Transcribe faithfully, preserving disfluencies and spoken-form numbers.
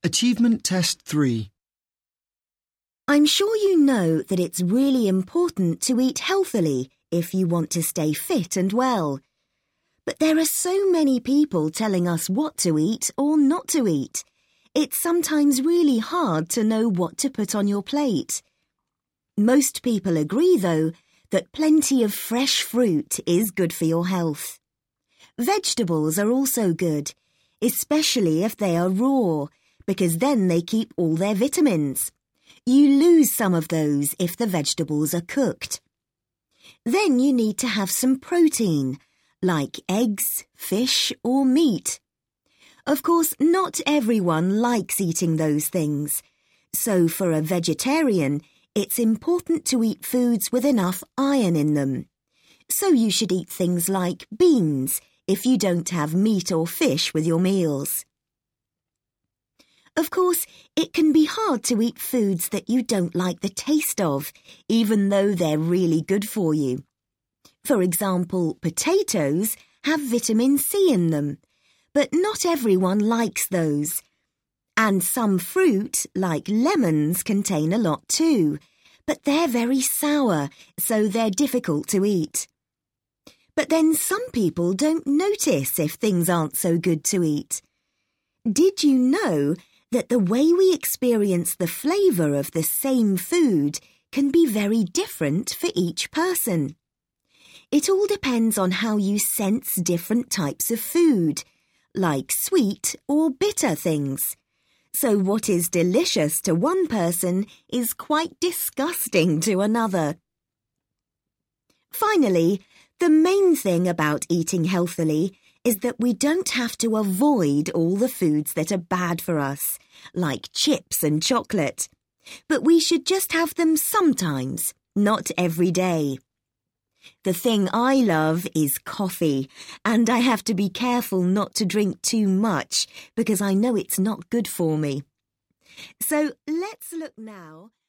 Achievement Test three. I'm sure you know that it's really important to eat healthily if you want to stay fit and well. But there are so many people telling us what to eat or not to eat. It's sometimes really hard to know what to put on your plate. Most people agree, though, that plenty of fresh fruit is good for your health. Vegetables are also good, especially if they are raw, because then they keep all their vitamins. You lose some of those if the vegetables are cooked. Then you need to have some protein, like eggs, fish or meat. Of course, not everyone likes eating those things, so for a vegetarian, it's important to eat foods with enough iron in them. So you should eat things like beans if you don't have meat or fish with your meals. Of course, it can be hard to eat foods that you don't like the taste of, even though they're really good for you. For example, potatoes have vitamin C in them, but not everyone likes those. And some fruit, like lemons, contain a lot too, but they're very sour, so they're difficult to eat. But then some people don't notice if things aren't so good to eat. Did you know that the way we experience the flavour of the same food can be very different for each person? It all depends on how you sense different types of food, like sweet or bitter things. So what is delicious to one person is quite disgusting to another. Finally, the main thing about eating healthily is that we don't have to avoid all the foods that are bad for us, like chips and chocolate. But we should just have them sometimes, not every day. The thing I love is coffee, and I have to be careful not to drink too much because I know it's not good for me. So let's look now